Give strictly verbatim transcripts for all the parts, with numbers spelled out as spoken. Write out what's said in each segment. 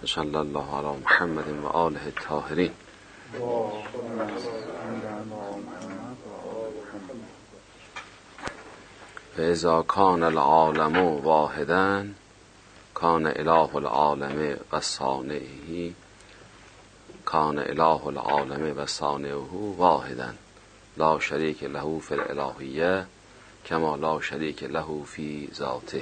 صلی الله علی محمد و آله الطاهرین. فاذا کان العالم واحدا کان اله العالم و صانعه کان اله العالم و صانعه واحدا لا شریک له فی الالهیه کما لا شریک له فی ذاته.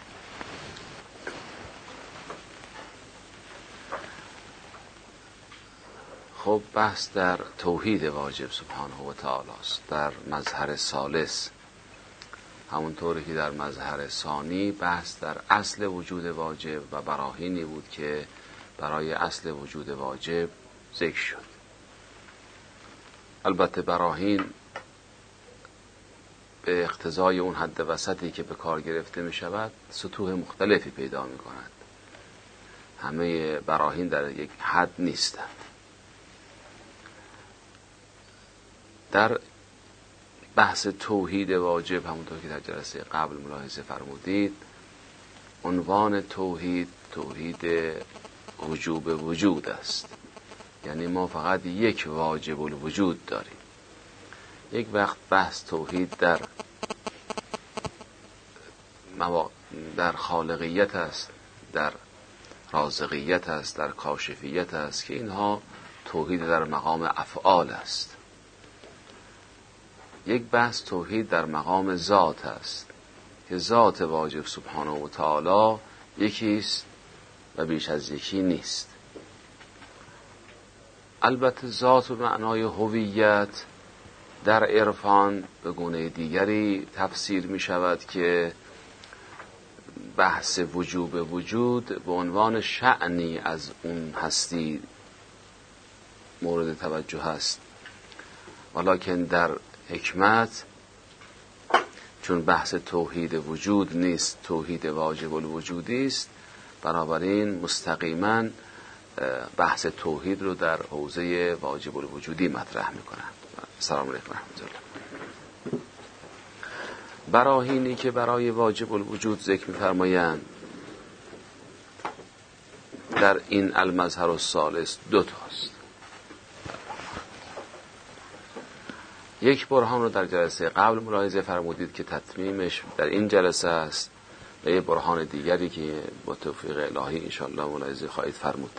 خب بحث در توحید واجب سبحانه و تعالی است در مظهر ثالث، همونطوری که در مظهر ثانی بحث در اصل وجود واجب و براهینی بود که برای اصل وجود واجب ذکر شد. البته براهین به اقتضای اون حد وسطی که به کار گرفته می شود سطوح مختلفی پیدا می کند. همه براهین در یک حد نیستند. در بحث توحید واجب همونطور که در جلسه قبل ملاحظه فرمودید، عنوان توحید توحید وجوب وجود است. یعنی ما فقط یک واجب الوجود داریم. یک وقت بحث توحید در در خالقیت است، در رازقیت است، در کاشفیت است که اینها توحید در مقام افعال است. یک بحث توحید در مقام ذات است که ذات واجب سبحانه و تعالی یکیست و بیش از یکی نیست. البته ذات به معنای هویت در عرفان به گونه دیگری تفسیر می شود که بحث وجوب وجود به عنوان شأنی از اون هستی مورد توجه است، ولکن در حکمت چون بحث توحید وجود نیست، توحید واجب الوجودی است، بنابراین مستقیما بحث توحید رو در حوزه واجب الوجودی مطرح میکنند. سلام علیکم و رحمت الله. براهینی که برای واجب الوجود ذکر می‌فرمایند در این المظهر الثالث دو تاست. یک برهان رو در جلسه قبل ملاحظه فرمودید که تتمیمش در این جلسه است و یک برهان دیگری که با توفیق الهی انشاءالله ملاحظه خواهید فرمود.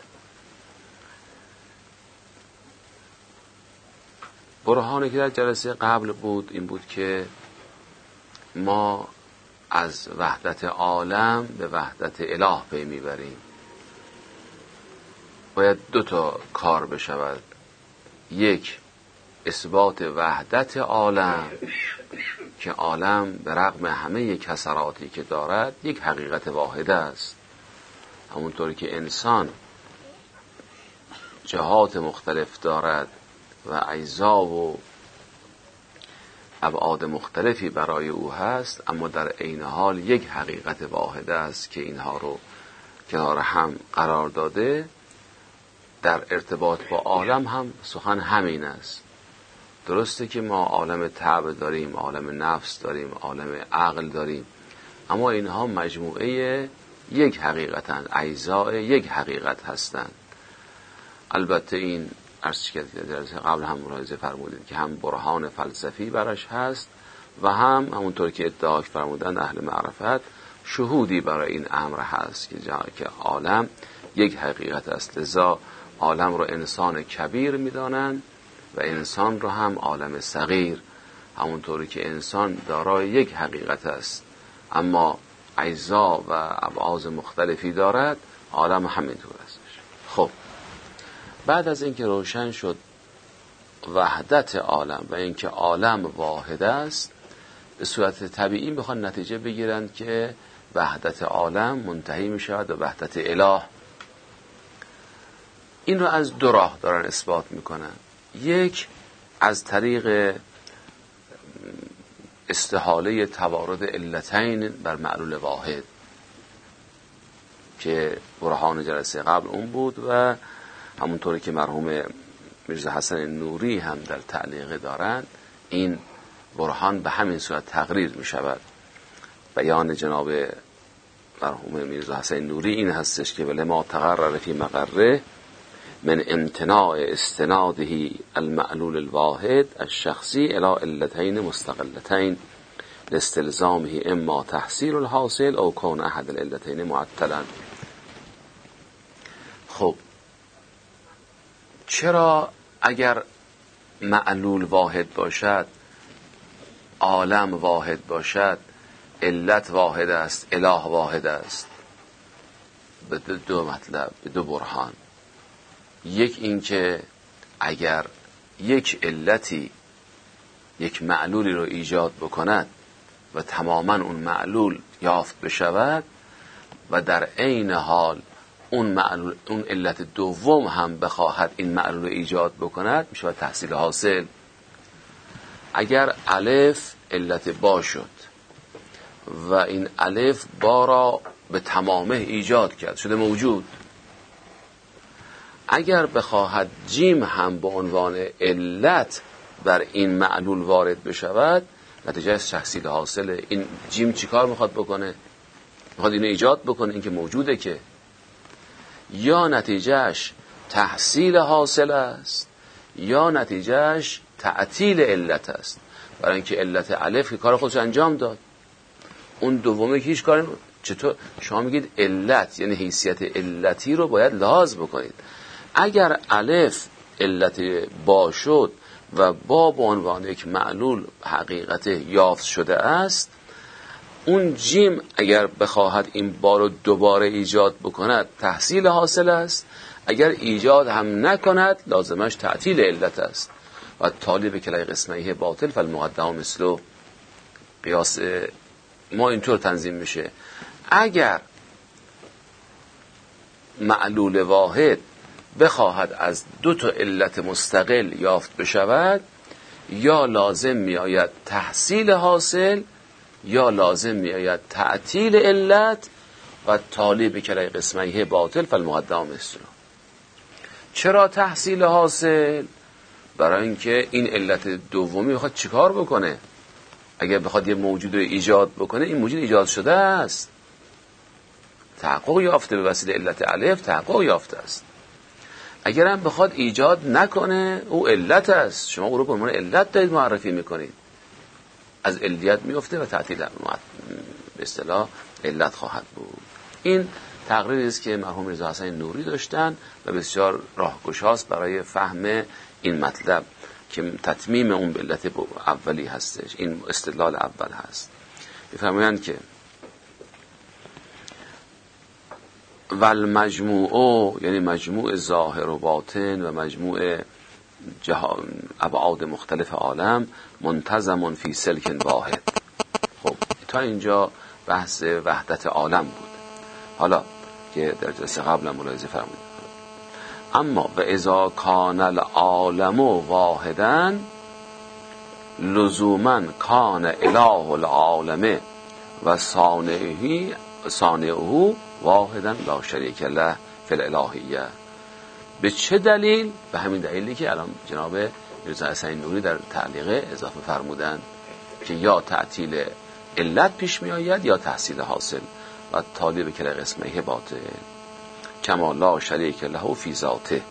برهانی که در جلسه قبل بود این بود که ما از وحدت عالم به وحدت اله پی میبریم. باید دو تا کار بشود. یک، اثبات وحدت عالم که عالم به رغم همه کسراتی که دارد یک حقیقت واحده است. همونطوری که انسان جهات مختلف دارد و اجزا و ابعاد مختلفی برای او هست، اما در عین حال یک حقیقت واحده است که اینها رو کنار هم قرار داده. در ارتباط با عالم هم سخن همین است. درسته که ما عالم طبع داریم، عالم نفس داریم، عالم عقل داریم، اما اینها مجموعه یک حقیقتند، اجزاء یک حقیقت هستند. البته این عرض که در قبل هم ملاحظه فرمودید که هم برهان فلسفی براش هست و هم همونطور که ادعا فرمودند اهل معرفت شهودی برای این امر هست که که عالم یک حقیقت است. لذا عالم رو انسان کبیر میدانند و انسان رو هم عالم صغیر، همونطوری که انسان دارای یک حقیقت است اما اجزا و ابعاد مختلفی دارد، عالم همینطور است. خب بعد از اینکه روشن شد وحدت عالم و اینکه عالم واحد است، به صورت طبیعی میخوان نتیجه بگیرند که وحدت عالم منتهی میشود به وحدت اله. این رو از دو راه دارن اثبات میکنن. یک، از طریق استحاله توارد علتین بر معلول واحد که برهان جلسه قبل اون بود و همونطوری که مرحوم میرزا حسن نوری هم در تعلیق دارند، این برهان به همین صورت تقریر می شود. بیان جناب مرحوم میرزا حسین نوری این هستش که ولما تقرر فی مقره من امتناع استناده المعلول الواحد الشخصی الى علتین مستقلتین لاستلزامه اما تحصیل الحاصل او کون احد العلتین معطلا. خب چرا اگر معلول واحد باشد، عالم واحد باشد، علت واحد است، اله واحد است؟ به دو مطلب، به دو برهان. یک این که اگر یک علتی یک معلولی رو ایجاد بکند و تماما اون معلول یافت بشود و در عین حال اون معلول، اون علت دوم هم بخواهد این معلول رو ایجاد بکند، میشه تحصیل حاصل. اگر الف علت با شد و این الف با را به تمامه ایجاد کرد، شده موجود، اگر بخواهد جیم هم به عنوان علت بر این معلول وارد بشود، نتیجه تحصیل حاصله. این جیم چی کار میخواد بکنه؟ میخواد اینو ایجاد بکنه، این که موجوده که، یا نتیجهش تحصیل حاصل است یا نتیجهش تعطیل علت است. برای اینکه علت الف که کار خودش انجام داد، اون دومه که هیچ کاری. چطور شما میگید علت یعنی حیثیت علتی رو باید لحاظ بکنید. اگر الف علت با شد و با به عنوان یک معلول حقیقت یافت شده است، اون جیم اگر بخواهد این با رو دوباره ایجاد بکند تحصیل حاصل است، اگر ایجاد هم نکند لازمش تعطیل علت است. و تالی به کلای قسمه باطل فالمقدم مثلو. قیاس ما اینطور تنظیم میشه: اگر معلول واحد بخواهد از دو تا علت مستقل یافت بشود، یا لازم میآید تحصیل حاصل یا لازم میآید تعطیل علت. و تالی به کلای قسمه باطل فالمقدم مثلو. چرا تحصیل حاصل؟ برای اینکه این علت دومی بخواد چیکار بکنه؟ اگر بخواد یه موجود رو ایجاد بکنه، این موجود ایجاد شده است، تحقق یافته، به وسیله علت الف تحقق یافته است. اگر هم بخواد ایجاد نکنه، او علت است، شما او رو به عنوان علت دارید معرفی میکنید، از علیت میفته و تعطیل به اصطلاح علت خواهد بود. این تقریری است که مرحوم میرزا حسین نوری داشتن و بسیار راهگشاست برای فهم این مطلب که تتمیم اون علت اولی هستش. این استدلال اول هست. میفرمایند که والمجموع، یعنی مجموع ظاهر و باطن و مجموع ابعاد مختلف عالم، منتظم فی سلک واحد. خب تا اینجا بحث وحدت عالم بود. حالا که در جلسه قبل ملاحظه فرمودید، اما و اذا کان العالم واحدا لزوما کان اله العالم و صانعه صانعه واحدا لا شریک له فی الالهیه. به چه دلیل؟ به همین دلیلی که الان جناب میرزا حسین نوری در تعلیق اضافه فرمودن که یا تعطیل علت پیش می آید یا تحصیل حاصل. و تالی به کلای قسمه باطل کما لا شریک له فی ذاته.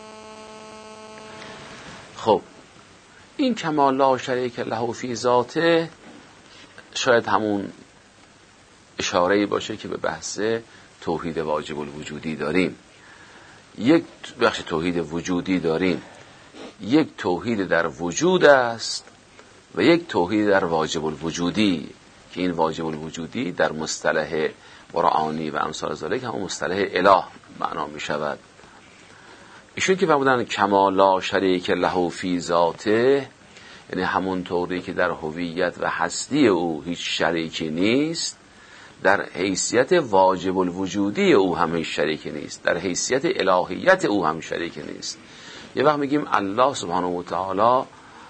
خب این کما لا شریک له فی ذاته شاید همون اشاره‌ای باشه که به بحث توحید واجب الوجودی داریم. یک بخش توحید وجودی داریم، یک توحید در وجود است و یک توحید در واجب الوجودی، که این واجب الوجودی در مصطلح قرآنی و امثال ذالک هم مصطلح اله معنا می شود. ایشون که فرمودن کما لا شریک له فی ذاته، یعنی همون طوری که در هویت و هستی او هیچ شریکی نیست، در حیثیت واجب الوجودی او هم هیچ شریکی نیست، در حیثیت الهیت او هم شریکی نیست. یه وقت میگیم الله سبحانه و تعالی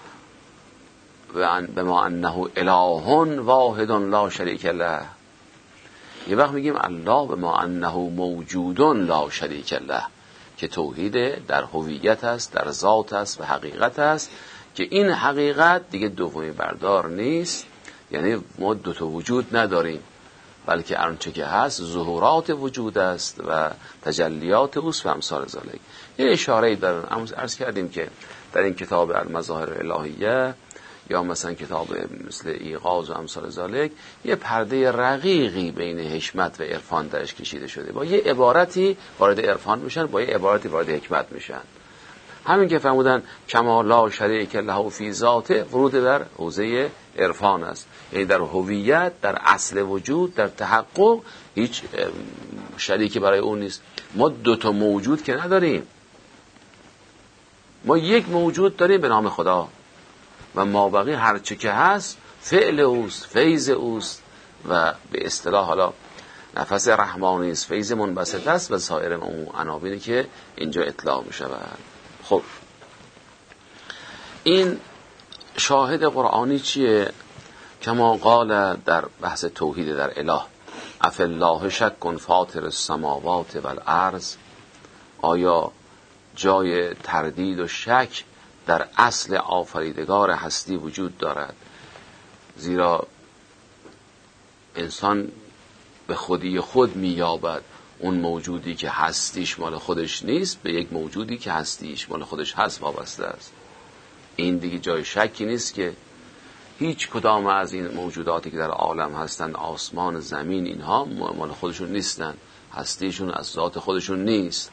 به ما انه اله واحد لا شریک له، یه وقت میگیم الله به ما انه موجود لا شریک له، که توحید در هویت است، در ذات است و حقیقت است، که این حقیقت دیگه دومی بردار نیست. یعنی ما دو تا وجود نداریم، بلکه آنچه که هست ظهورات وجود است و تجلیات اوست و امثال ذالک. یه اشاره‌ای دارن. اما عرض کردیم که در این کتاب المظاهر الهیه یا مثلا کتاب مثل ایقاظ و امثال ذالک یه پرده رقیقی بین حکمت و عرفان درش کشیده شده. با یه عبارتی وارد عرفان میشن، با یه عبارتی وارد حکمت میشن. همین که فرمودن کما لا شریک له فی ذاته، ورود در حوزه عرفان است. یعنی در هویت، در اصل وجود، در تحقق هیچ شریکی برای اون نیست. ما دو تا موجود که نداریم، ما یک موجود داریم به نام خدا و مابقی هر چه که هست فعل اوست، فیض اوست و به اصطلاح حالا نفس رحمانی است، فیض منبسط است و سایر اون عناوینی که اینجا اطلاق می شود. خب این شاهد قرآنی چیه؟ کما قال در بحث توحید در اله اف الله شک فاطر السماوات والارض، آیا جای تردید و شک در اصل آفریدگار هستی وجود دارد؟ زیرا انسان به خودی خود میابد اون موجودی که هستیش مال خودش نیست به یک موجودی که هستیش مال خودش هست وابسته است. این دیگه جای شکی نیست که هیچ کدام از این موجوداتی که در عالم هستند، آسمان، زمین، اینها مال خودشون نیستن، هستیشون از ذات خودشون نیست،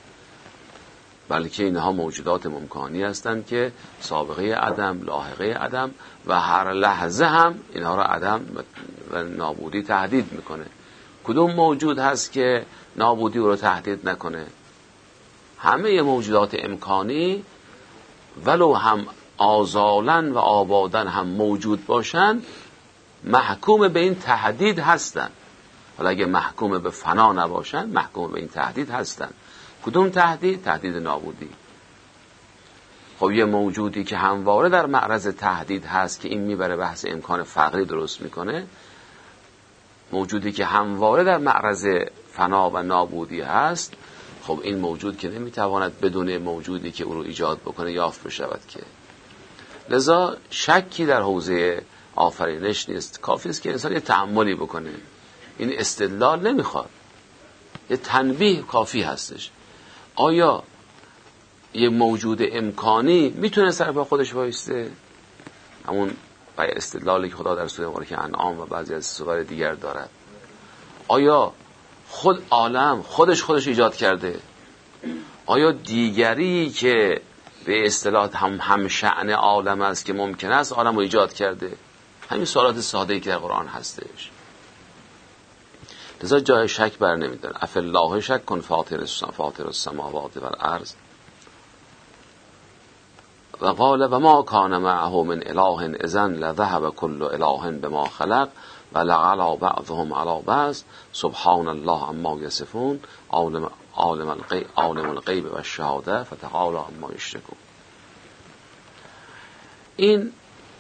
بلکه اینها موجودات ممکانی هستند که سابقه عدم، لاحقه عدم و هر لحظه هم اینها را عدم و نابودی تهدید میکنه. کدوم موجود هست که نابودی رو تهدید نکنه؟ همه موجودات امکانی ولو هم آزالن و آبادن هم موجود باشن محکوم به این تهدید هستن. حالا اگه محکوم به فنا نباشن محکوم به این تهدید هستن. کدوم تهدید؟ تهدید نابودی. خب یه موجودی که همواره در معرض تهدید هست که این میبره بحث امکان فقری درست میکنه، موجودی که همواره در معرض فنا و نابودی هست، خب این موجود که نمیتواند بدون موجودی که او رو ایجاد بکنه یافت بشود که. لذا شکی در حوزه آفرینش نیست. کافی است که انسان یه تأملی بکنه. این استدلال نمیخواد، یه تنبیه کافی هستش. آیا یه موجود امکانی میتونه سر پا خودش وایسته؟ همون برای استدلالی که خدا در سوره مبارکه انعام و بعضی از سور دیگر دارد. آیا خود عالم خودش خودش ایجاد کرده؟ آیا دیگری که به اصطلاح هم هم شأن عالم است که ممکن است عالم رو ایجاد کرده؟ همین سوالات ساده‌ای که در قرآن هستش. لذا جای شک بر نمیداره. اف الله شک کن فاطر فاطر السماوات والارض و قال و ما کان معه من اله اذن لذهب كل اله بما خلق و لعلى بعضهم على بعض سبحان الله عما یصفون عالم عالم الغیب عالم الغیب و الشهاده فتعالی عما یشرکون. این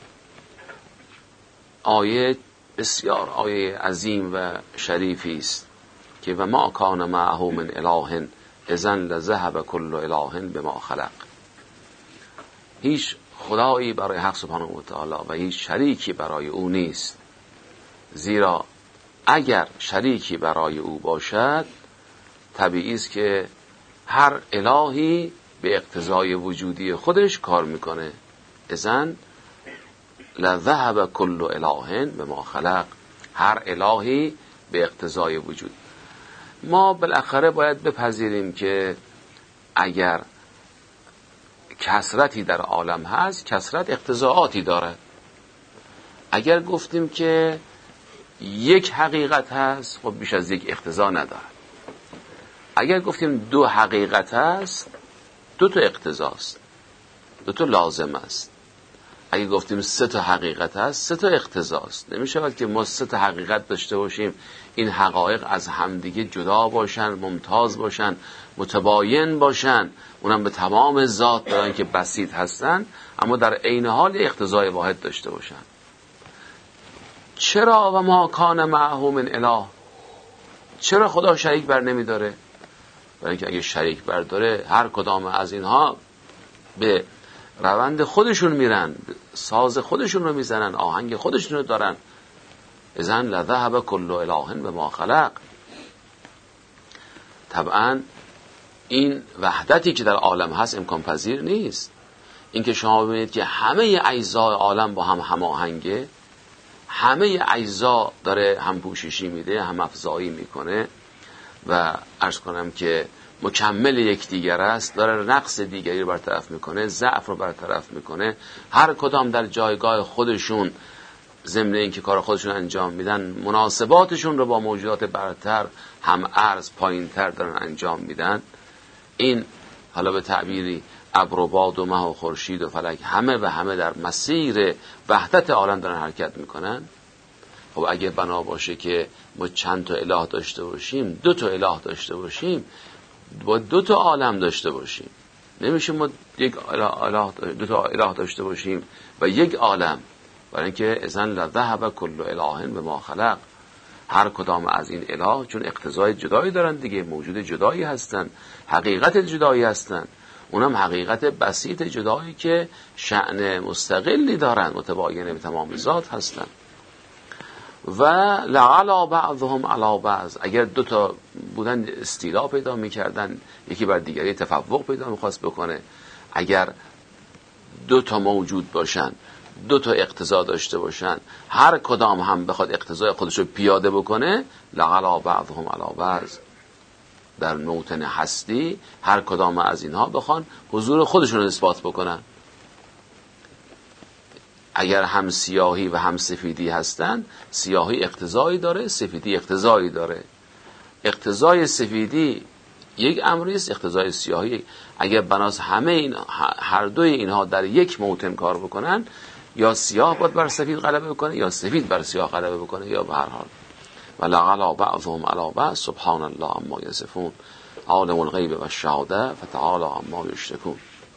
آیه بسیار آیه عظیم و شریفی است که و ما کان معه من اله اذن لذهب كل اله بما خلق. هیچ خدایی برای حق سبحانه و تعالی و هیچ شریکی برای او نیست، زیرا اگر شریکی برای او باشد طبیعی است که هر الهی به اقتضای وجودی خودش کار میکنه. اذن لذهب كل اله بما خلق، هر الهی به اقتضای وجود. ما بالاخره باید بپذیریم که اگر کثرتی در عالم هست، کثرت اقتضاعاتی دارد. اگر گفتیم که یک حقیقت هست، خب بیش از یک اقتضا ندارد. اگر گفتیم دو حقیقت هست، دو تا اقتضاست، دو تا لازم است. اگه گفتیم سه تا حقیقت هست، سه تا اقتضاست. نمیشه که ما سه تا حقیقت داشته باشیم، این حقایق از همدیگه جدا باشن، ممتاز باشن، متباین باشن، اونم به تمام ذات دارن که بسیط هستن، اما در عین حال اقتضای واحد داشته باشن. چرا و ما کان معه من اله؟ چرا خدا شریک بر نمیداره؟ برای اینکه اگه شریک بر داره، هر کدام از اینها به روند خودشون میرن، ساز خودشون رو میزنن، آهنگ خودشون رو دارن. اذن لذهب کل اله بما خلق. طبعا این وحدتی که در عالم هست امکان پذیر نیست. اینکه شما ببینید که همه اجزای عالم با هم هماهنگه، همه اجزا داره هم پوششی میده، هم افزایی میکنه و عرض کنم که مکمل یکدیگر است، داره نقص دیگری رو برطرف میکنه، ضعف رو برطرف میکنه، هر کدام در جایگاه خودشون ضمن اینکه کار خودشون انجام میدن مناسباتشون رو با موجودات برتر هم عرض پایینتر دارن انجام میدن. این حالا به تعبیری ابر و باد و مه و خورشید و فلک همه و همه در مسیر وحدت عالم دارن حرکت میکنن. خب اگه بنا باشه که ما چند تا اله داشته باشیم، دو تا اله داشته باشیم، با دو تا عالم داشته باشیم، نمیشه ما یک اله دو تا اله داشته باشیم و یک عالم، برای اینکه اذن لذهب کل اله بما خلق. هر کدام از این اله چون اقتضای جدایی دارن دیگه، موجود جدایی هستن، حقیقت جدایی هستن، اونم حقیقت بسیط جدایی که شأن مستقلی دارن، متباین به تمام ذات هستن. و لعلا بعضهم علی بعض، اگر دو تا بودن استیلا پیدا میکردن، یکی بر دیگری تفوق پیدا میخواست بکنه. اگر دو تا موجود باشن، دو تا اقتضا داشته باشن، هر کدام هم بخواد اقتضای خودش رو پیاده بکنه، لعلا بعضهم علی بعض، در موطن هستی هر کدام از اینها بخوان حضور خودشون رو اثبات بکنن. اگر هم سیاهی و هم سفیدی هستن، سیاهی اقتضایی داره، سفیدی اقتضایی داره. اقتضای سفیدی یک امری است، اقتضای سیاهی. اگر بناس همه این هر دوی اینها در یک موطن کار بکنن، یا سیاه باید بر سفید غلبه بکنه یا سفید بر سیاه غلبه بکنه، یا به هر حال. ولعل بعضهم علی بعض سبحان الله عما یصفون عالم الغیب و الشهاده فتعالی عما یشرکون.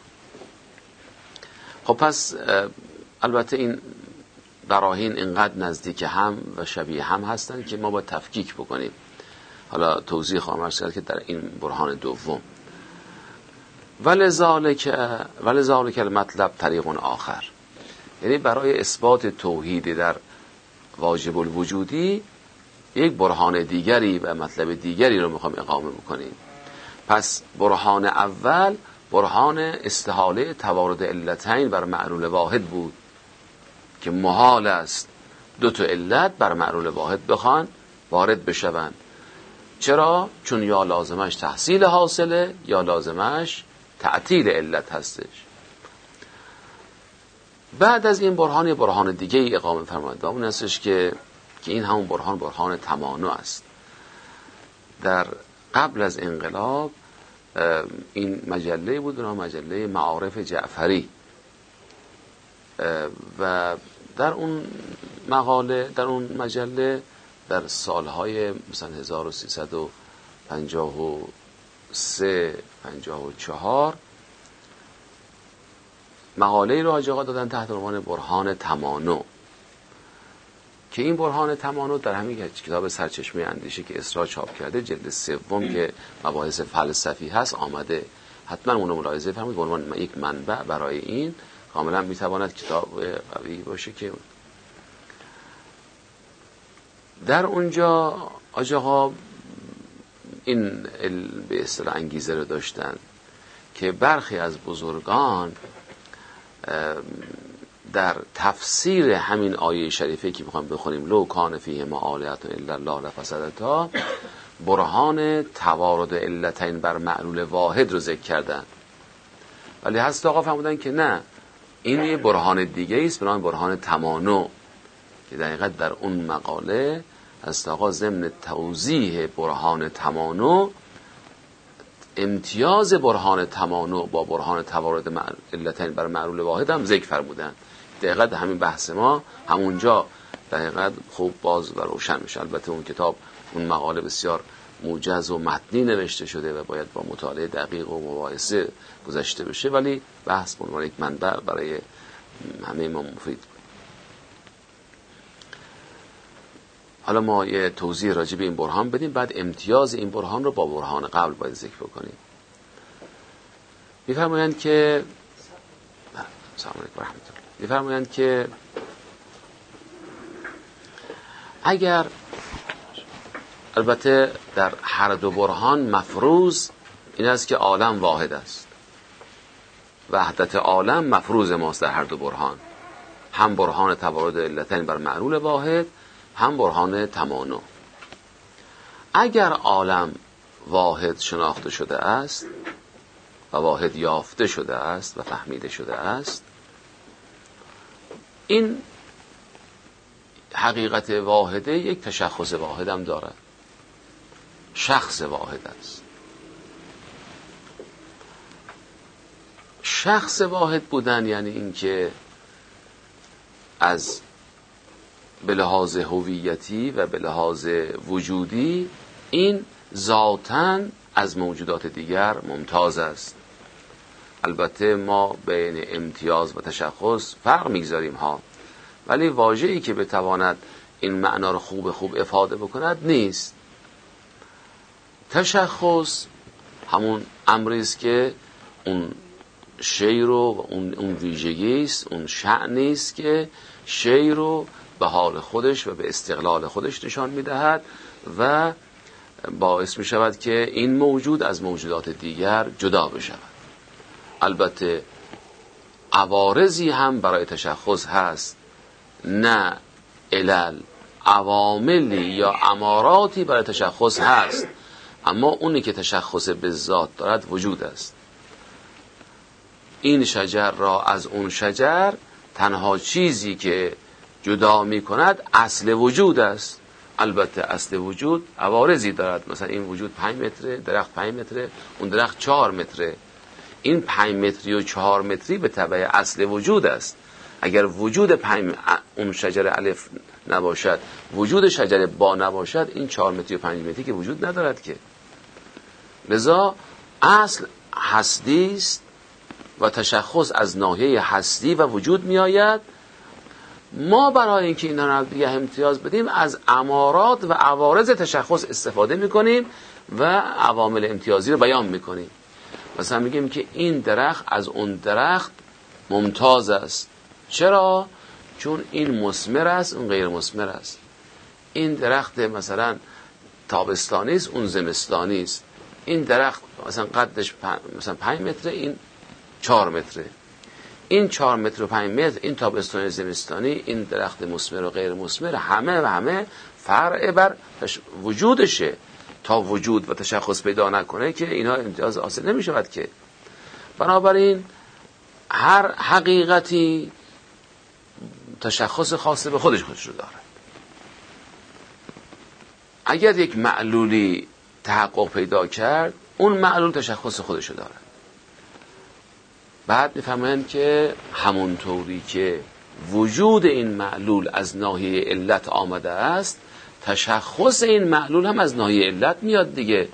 خب پس البته این براهین اینقدر نزدیک هم و شبیه هم هستن که ما باید تفکیک بکنیم. حالا توضیح خواهم عرض کرد که در این برهان دوم ولذالک ولذالک المطلب طریق آخر، یعنی برای اثبات توحید در واجب الوجودی یک برهان دیگری و مطلب دیگری رو میخوام اقامه بکنیم. پس برهان اول برهان استحاله توارد علتین بر معلول واحد بود که محال است دو تا علت بر معلول واحد بخوان وارد بشوند. چرا؟ چون یا لازمش تحصیل حاصله یا لازمش تعطیل علت هستش. بعد از این برهان برهان دیگه ای اقامه فرماید و اون هستش که که این همون برهان برهان تمانع است. در قبل از انقلاب این مجله بود، اونها مجله معارف جعفری، و در اون مقاله در اون مجله در سالهای مثلا هزار و سیصد و پنجاه و سه پنجاه و چهار مقاله رو حاج آقا دادن تحت عنوان برهان تمانع، که این برهان تمانع در همین کتاب سرچشمه اندیشه که اسرا چاپ کرده جلد سوم که مباحث فلسفی هست آمده. حتما اون رو ملاحظه فرمایید به عنوان یک منبع برای این. کاملا میتواند کتاب قوی باشه که در اونجا حاج آقا این به اصطلاح انگیزه رو داشتن که برخی از بزرگان در تفسیر همین آیه شریفه که میخوایم بخونیم لو کان فیه ما آلیة الا الله لفسدتا، برهان توارد علتین بر معلول واحد رو ذکر کردن. ولی هست آقا فرمودن که نه، این یه برهان دیگه است به نام برهان تمانع، که دقیقاً در اون مقاله هست آقا ضمن توضیح برهان تمانع امتیاز برهان تمانع با برهان توارد علتین بر معلول واحد هم ذکر فرمودن. دقیقاً همین بحث ما همونجا دقیقاً خوب باز و روشن میشه. البته اون کتاب اون مقاله بسیار موجز و متنی نوشته شده و باید با مطالعه دقیق و مباحثه گذشته بشه، ولی بحث به عنوان یک منبع برای همه ما مفید. حالا ما یه توضیح راجع به این برهان بدیم، بعد امتیاز این برهان رو با برهان قبل باید ذکر بکنیم. می‌فرمایند که سلام علیکم و رحمت الله. می‌فرمایند که اگر البته در هر دو برهان مفروض این است که عالم واحد است، وحدت عالم مفروض ماست در هر دو برهان، هم برهان توارد علتین بر معلول واحد، هم برهان تمانع. اگر عالم واحد شناخته شده است و واحد یافته شده است و فهمیده شده است، این حقیقت واحده یک تشخص واحد هم دارد، شخص واحد است. شخص واحد بودن یعنی این که از به لحاظ هویتی و به لحاظ وجودی این ذاتاً از موجودات دیگر ممتاز است. البته ما بین امتیاز و تشخص فرق میگذاریم ها، ولی واژه‌ای که بتواند این معنا رو خوب خوب افاده بکند نیست. تشخص همون امری است که اون شی رو، اون اون ویژگی است، اون شأنی است که شی رو به حال خودش و به استقلال خودش نشان میدهد و باعث می شود که این موجود از موجودات دیگر جدا بشود. البته عوارضی هم برای تشخص هست، نه علل، عواملی یا اماراتی برای تشخص هست، اما اونی که تشخص به ذات دارد وجود است. این شجر را از اون شجر تنها چیزی که جدا می کند اصل وجود است. البته اصل وجود عوارضی دارد، مثلا این وجود پنج متره، درخت پنج متره، اون درخت چهار متره. این پنج متری و چهار متری به تبع اصل وجود است. اگر وجود پنج اون شجر الف نباشد، وجود شجر با نباشد، این چهار متری و پنج متری که وجود ندارد که. لذا اصل هستی است و تشخص از ناحیه هستی و وجود می آید. ما برای اینکه اینا رو دیگه امتیاز بدیم از امارات و عوارض تشخص استفاده میکنیم و عوامل امتیازی رو بیان میکنیم. مثلا میگیم که این درخت از اون درخت ممتاز است. چرا؟ چون این مثمر است، اون غیر مثمر است. این درخت مثلا تابستانی است، اون زمستانی است. این درخت مثلا قدش مثلا پنج متره، این چهار متره. این چهار متر و پنج متر، این تابستانی زمستانی، این درخت مثمر و غیر مثمر، همه و همه فرع بر وجودشه. تا وجود و تشخص پیدا نکنه که اینا امتیاز حاصل نمی شود که. بنابراین هر حقیقتی تشخص خاص به خودش خودش رو داره. اگر یک معلولی تحقق پیدا کرد، اون معلول تشخص خودش رو داره. بعد میفهمن که همونطوری که وجود این معلول از ناحیه علت آمده است، تشخص این معلول هم از ناحیه علت میاد دیگه.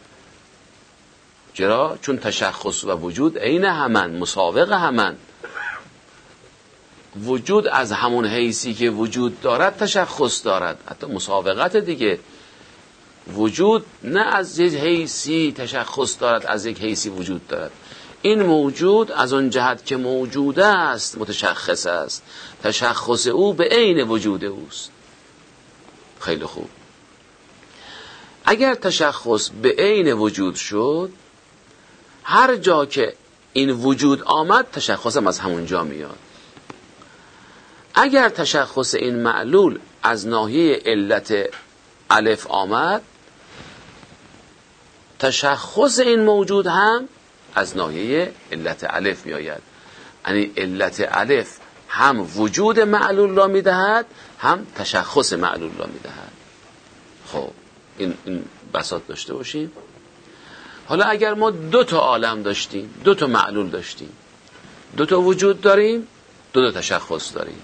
چرا؟ چون تشخص و وجود عین همن، مساوق همن. وجود از همون حیثی که وجود دارد تشخص دارد، حتی مساوقت دیگه. وجود نه از یک حیثی تشخص دارد، از یک حیثی وجود دارد. این موجود از اون جهت که موجود است متشخص است، تشخص او به عین وجود اوست. خیلی خوب. اگر تشخص به عین وجود شد، هر جا که این وجود آمد تشخص هم از همون جا میاد. اگر تشخص این معلول از ناحیه علت الف آمد، تشخص این موجود هم از ناحیه علت الف می آید. یعنی علت الف هم وجود معلول را می دهد، هم تشخص معلول را می دهد. خب این, این بساط داشته باشیم. حالا اگر ما دو تا عالم داشتیم، دو تا معلول داشتیم، دو تا وجود داریم، دو تا تشخص داریم.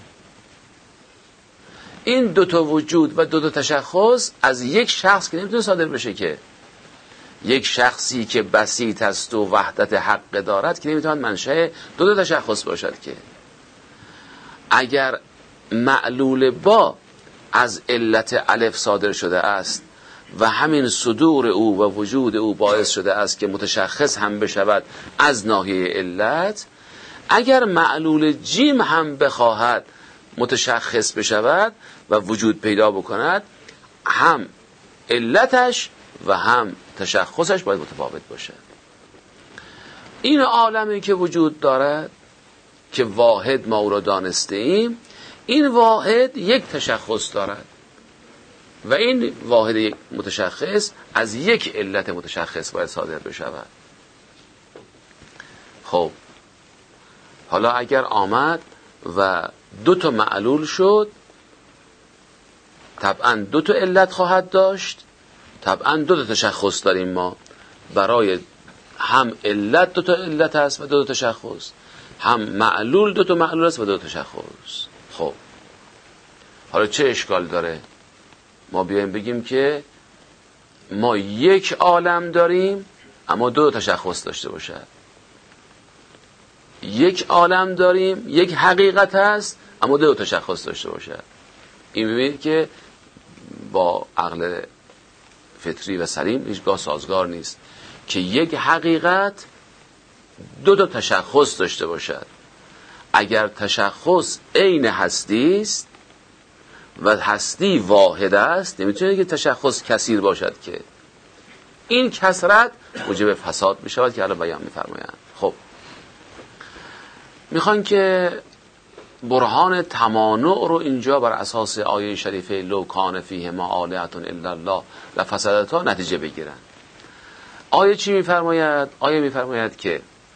این دو تا وجود و دو تا تشخص از یک شخص که نمیتونه صادر بشه که. یک شخصی که بسیط است و وحدت حق دارد که نمیتواند منشأ دو تا تشخص باشد که. اگر معلول با از علت الف صادر شده است و همین صدور او و وجود او باعث شده است که متشخص هم بشود از ناحیه علت، اگر معلول جیم هم بخواهد متشخص بشود و وجود پیدا بکند، هم علتش و هم تشخصش باید متفاوت باشه. این عالمی که وجود دارد که واحد ما او را دانسته ایم، این واحد یک تشخص دارد و این واحد یک متشخص از یک علت متشخص باید صادر بشود. خب حالا اگر آمد و دو تا معلول شد، طبعا دو تا علت خواهد داشت، طبعا دو تا تشخص داریم ما. برای هم علت دو تا علت هست و دو تا تشخص، هم معلول دو تا معلول است و دو تا تشخص. خب حالا چه اشکال داره ما بیایم بگیم که ما یک عالم داریم اما دو تا تشخص داشته باشد، یک عالم داریم یک حقیقت هست اما دو تا تشخص داشته باشد؟ این ببینید که با عقل فطری و سلیم هیچگاه سازگار نیست که یک حقیقت دو تا تشخص داشته باشد. اگر تشخص عین هستی است و هستی واحد است، نمیتونه که تشخص کثیر باشد که این کثرت موجب فساد میشود که الان بیان میفرمایند. خب میخوان که برهان تمانع رو اینجا بر اساس آیه شریفه لو کان فیهما آلهة الا الله لفسدتا نتیجه بگیرن. آیه چی میفرماید؟ آیه میفرماید که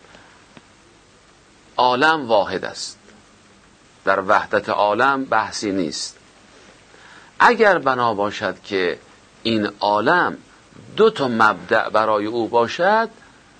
عالم واحد است، در وحدت عالم بحثی نیست. اگر بنا باشد که این عالم دو تا مبدأ برای او باشد،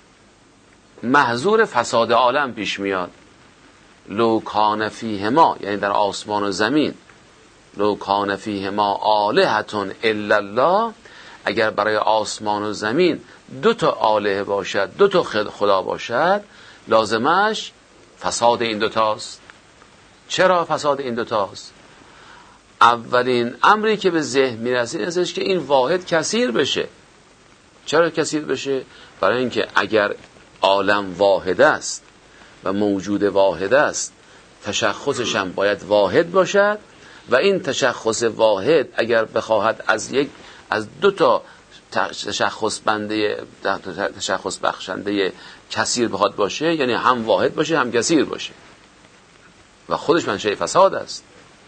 محظور فساد عالم پیش میاد. لو کان فیهما، یعنی در آسمان و زمین، لو کان فیهما آلهة الا الله، اگر برای آسمان و زمین دو تا آلهه باشد، دو تا خدا باشد، لازمش فساد این دوتاست. چرا فساد این دوتاست؟ اولین امری که به ذهن میرسه این است که این واحد کثیر بشه. چرا کثیر بشه؟ برای اینکه اگر عالم واحد است و موجود واحد است، تشخصش هم باید واحد باشد و این تشخص واحد اگر بخواهد از یک از دو تا تشخص بنده تشخص بخشنده کثیر بخواد باشه، یعنی هم واحد باشه هم کثیر باشه و خودش منشأ فساد است.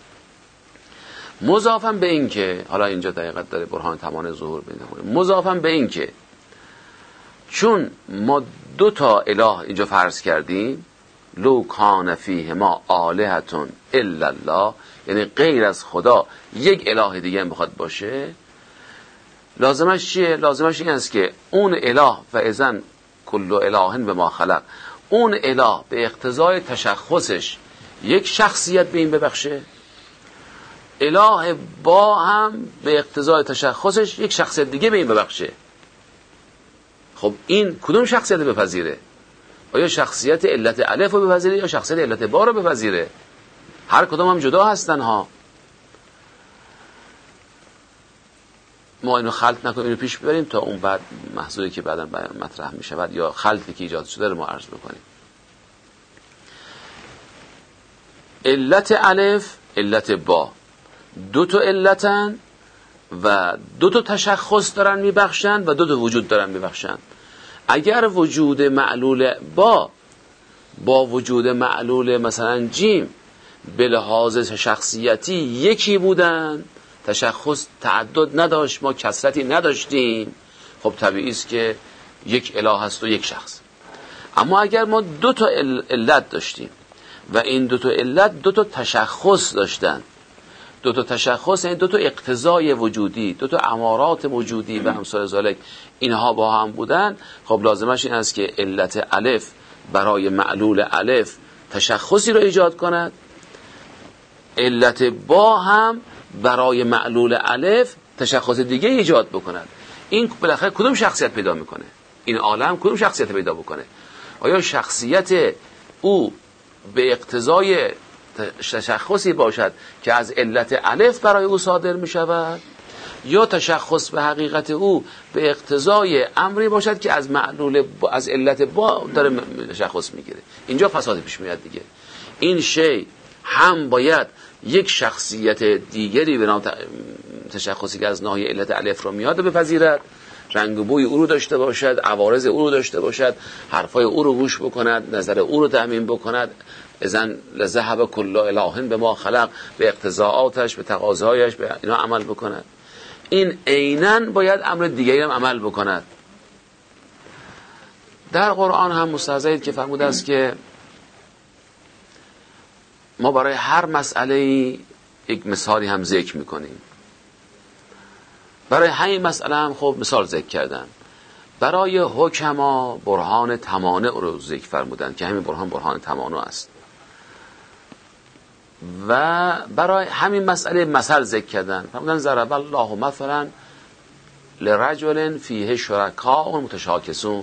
مضافاً به این که حالا اینجا دقیقاً داره برهان تمانع ظهور می‌کنه، مضافاً به این که چون ما دو تا اله اینجا فرض کردیم، لو کان فیهما آلهة الا الله، یعنی غیر از خدا یک اله دیگه هم بخواد باشه، لازمش چیه؟ لازمش این است که اون اله و اذن کل اله بما خلق، اون اله به اقتضای تشخصش یک شخصیت به این ببخشه، اله با هم به اقتضای تشخصش یک شخصیت دیگه به این ببخشه. خب این کدوم شخصیت بپذیره؟ آیا شخصیت علت الف رو بپذیره یا شخصیت علت با رو بپذیره؟ هر کدوم هم جدا هستن ها. ما اینو خلط نکنیم، اینو پیش ببریم تا اون بعد محصولی که بعدا مطرح می شود یا خلطی که ایجاد شده رو ما عرض میکنیم. علت الف، علت با، دو تا علتن و دو تا تشخص دارن میبخشن و دو تا وجود دارن میبخشن. اگر وجود معلول با با وجود معلول مثلا جیم به لحاظ شخصیتی یکی بودن، تشخص تعدد نداشت، ما کثرتی نداشتیم، خب طبیعی است که یک اله هست و یک شخص. اما اگر ما دو تا علت داشتیم و این دو تا علت دو تا تشخص داشتن، دو تا تشخص یعنی دو تا اقتضای وجودی، دو تا امارات وجودی و امثال ذالک، اینها با هم بودن، خب لازمش این است که علت الف برای معلول الف تشخصی رو ایجاد کند، علت با هم برای معلول الف تشخص دیگه ایجاد بکند. این بالاخره کدوم شخصیت پیدا میکنه؟ این عالم کدوم شخصیت پیدا بکنه؟ آیا شخصیت او به اقتضای تشخصی باشد که از علت الف برای او صادر می شود، یا تشخص به حقیقت او به اقتضای امری باشد که از معلول از علت با داره تشخص میگیره؟ اینجا فساد پیش میاد دیگه. این شی هم باید یک شخصیت دیگری به نام تشخصی که از ناحیه علت الف رو میاد بپذیرد، رنگ و بوی او رو داشته باشد، عوارض او رو داشته باشد، حرفای او رو گوش بکند، نظر او رو تأمین بکند. اذن لذهب کل اله به ما خلق، به اقتضاعاتش، به تقاضاهایش، به اینا عمل بکند. این عیناً باید امر دیگری هم عمل بکند. در قرآن هم مستحضرید که فرموده است که ما برای هر مسئله یک مثالی هم ذکر میکنیم. برای همین مسئله هم خب مثال ذکر کردن. برای حکما برهان تمانع رو ذکر فرمودن که همین برهان برهان تمانع است. و برای همین مسئله مثل ذکر کردن، فرمودن ضرب الله مثلا لرجل فیه شرکاء متشاکسون.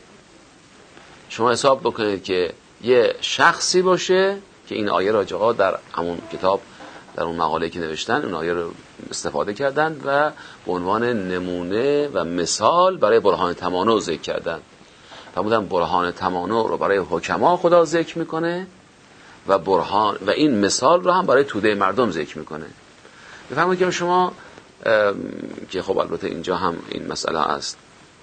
شما حساب بکنید که یه شخصی باشه که این آیه راجعه در همون کتاب، در اون مقاله که نوشتن اون آیه رو استفاده کردن و به عنوان نمونه و مثال برای برهان تمانع ذکر کردن. فرمودن برهان تمانع رو برای حکما خدا ذکر میکنه و برهان و این مثال رو هم برای توده مردم ذکر میکنه. بفرمایید که شما که خب البته اینجا هم این مسئله است،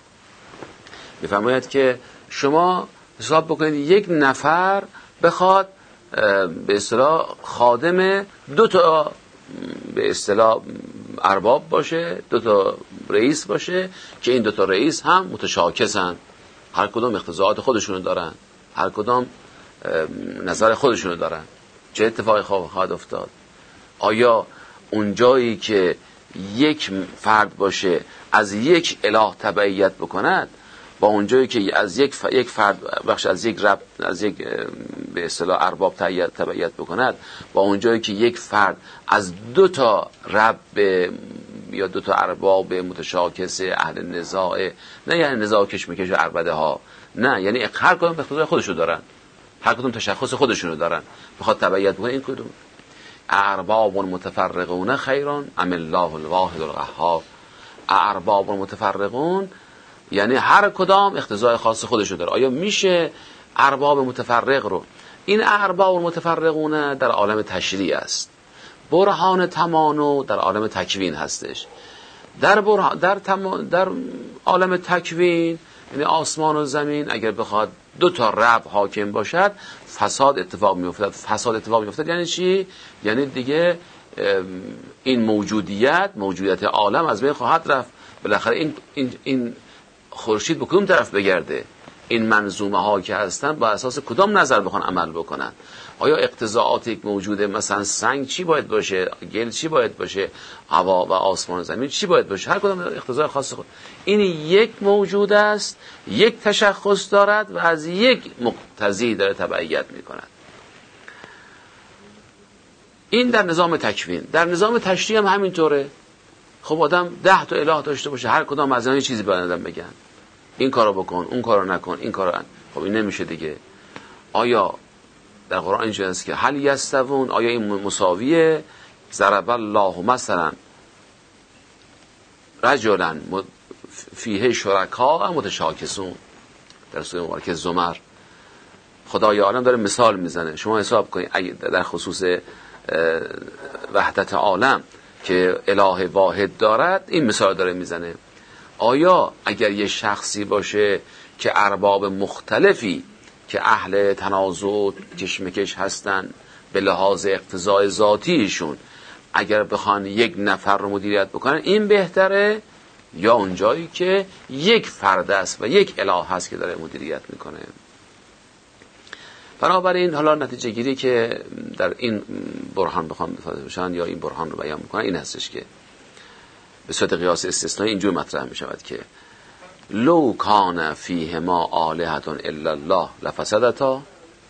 بفرمایید که شما حساب بکنید یک نفر بخواد به اصطلاح خادم دو تا به اصطلاح ارباب باشه، دو تا رئیس باشه که این دو تا رئیس هم متشاکسن، هر کدوم اقتضاعات خودشونو دارن، هر کدوم نظر خودشونو دارن. چه اتفاقی خواهد افتاد؟ آیا اون جایی که یک فرد باشه از یک اله تبعیت بکند با اونجایی که از یک ف... یک فرد بخش از یک رب از یک به اصطلاح ارباب تبعیت بکند با اونجایی که یک فرد از دو تا رب یا دو تا ارباب متشاکس اهل نزاع، نه یعنی نزاع کشمکش و عربده ها، نه یعنی هر کدوم اقتضای خودشو دارن، هر کدوم تشخص خودشونو دارن، بخواد تبعیت بکنه این کدوم ارباب متفرقون خیرون ام الله الواحد القهار. ارباب متفرقون یعنی هر کدام اقتضای خاص خودشو داره. آیا میشه ارباب متفرق رو، این ارباب متفرقون در عالم تشریع است، برهان تمانع در عالم تکوین هستش. در برهان در تم... در عالم تکوین یعنی آسمان و زمین اگر بخواد دو تا رب حاکم باشد فساد اتفاق میافتد. فساد اتفاق میافتد یعنی چی؟ یعنی دیگه این موجودیت موجودیت عالم از بین خواهد رفت. بالاخره این این این خورشید به کدوم طرف بگرده؟ این منظومه ها که هستن با اساس کدام نظر بخوان عمل بکنن؟ آیا اقتضاعات یک موجوده مثلا سنگ چی باید باشه، گل چی باید باشه، هوا و آسمان و زمین چی باید باشه؟ هر کدام اقتضای خاص خود. این یک موجود است، یک تشخص دارد و از یک مقتضی داره تبعیت میکند. این در نظام تکوین. در نظام تشریع هم همینطوره. خب آدم ده تا اله داشته باشه، هر کدام از اینا چیزی به آدم بگن، این کارو بکن، اون کارو نکن، این کارو ان. خب این نمیشه دیگه. آیا در قرآن اینجوری است که هل یستوون، آیا این مساویه؟ ضرب الله مثلا رجلا فیه شرکاء متشاکسون، در سوره مبارکه زمر خدای عالم داره مثال میزنه. شما حساب کنید اگه در خصوص وحدت عالم که اله واحد دارد این مثال داره میزنه. آیا اگر یه شخصی باشه که ارباب مختلفی که اهل تنازع و کشمکش هستن به لحاظ اقتضای ذاتیشون اگر بخوان یک نفر رو مدیریت بکنن این بهتره، یا اونجایی که یک فرد است و یک اله هست که داره مدیریت میکنه؟ بنابراین حالا نتیجه گیری که در این برهان بخوام بفرمایند یا این برهان رو بیان میکنن این هستش که به صورت قیاس استثنایی اینجور مطرح میشود که لو کان فیهما آلهة الا الله لفسدتا،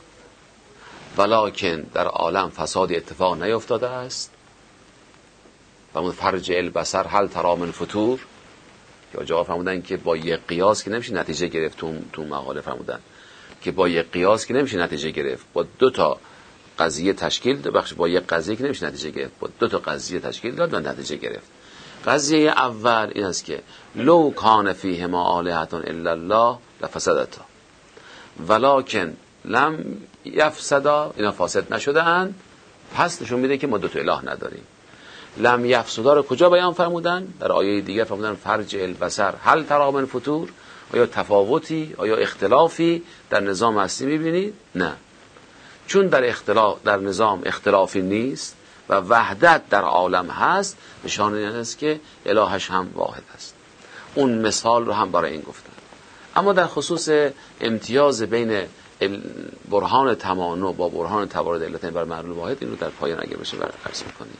ولکن در عالم فساد اتفاق نیفتاده است. و من فرج البصر هل تری من فطور، که جواب فرمودن که با یک قیاس که نمیشه نتیجه گرفت. تو تو مقاله فرمودن که با یک قیاس که نمیشه نتیجه گرفت، با دو تا قضیه تشکیل بخش با یک قضیه که نمیشه نتیجه گرفت، با دو تا قضیه تشکیل داد و نتیجه گرفت. قضیه اول این است که لو کان فیهما آلهة الا الله لفسدتا، ولکن لم یفسدا، اینا فاسد نشده اند، پس نشون میده که ما دو تا اله نداریم. لم یفسدا رو کجا بیان فرمودن؟ در آیه دیگر فرمودن فرج البصر هل تری من فطور. آیا تفاوتی، آیا اختلافی در نظام هستی میبینید؟ نه، چون در اختلاف در نظام اختلافی نیست و وحدت در عالم هست، نشانه این است که الهش هم واحد است. اون مثال رو هم برای این گفتن. اما در خصوص امتیاز بین برهان تمانع با برهان توارد علتین بر معلول واحد، این رو در پایان اگر بشه عرض می‌کنیم.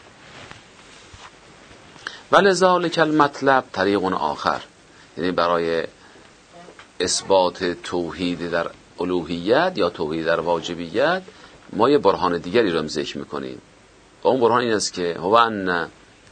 ولذالک المطلب طریق آخر، یعنی برای اثبات توحید در الوهیت یا توحید در واجبیت ما یه برهان دیگری رو ذکر می‌کنیم. و اون برهان این است که هو ان